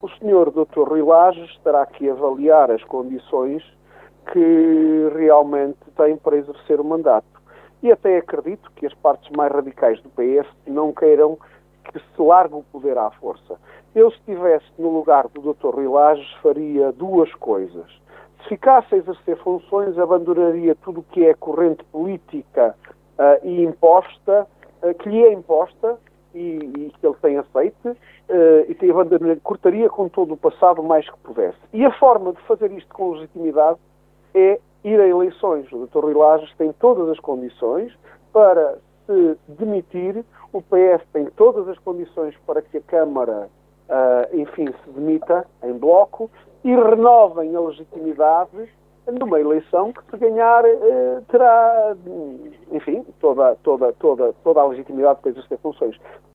o senhor Dr. Rui Lages terá que avaliar as condições que realmente tem para exercer o mandato. E até acredito que as partes mais radicais do PS não queiram que se largue o poder à força. Eu, se estivesse no lugar do Dr. Rui Lages, faria duas coisas. Se ficasse a exercer funções, abandonaria tudo o que é corrente política e imposta, que lhe é imposta e que ele tem aceite, cortaria com todo o passado o mais que pudesse. E a forma de fazer isto com legitimidade é ir a eleições. O Dr. Rui Lages tem todas as condições para se demitir, o PS tem todas as condições para que a Câmara, se demita em bloco e renovem a legitimidade numa eleição que, se ganhar, terá, toda a legitimidade para exercer funções.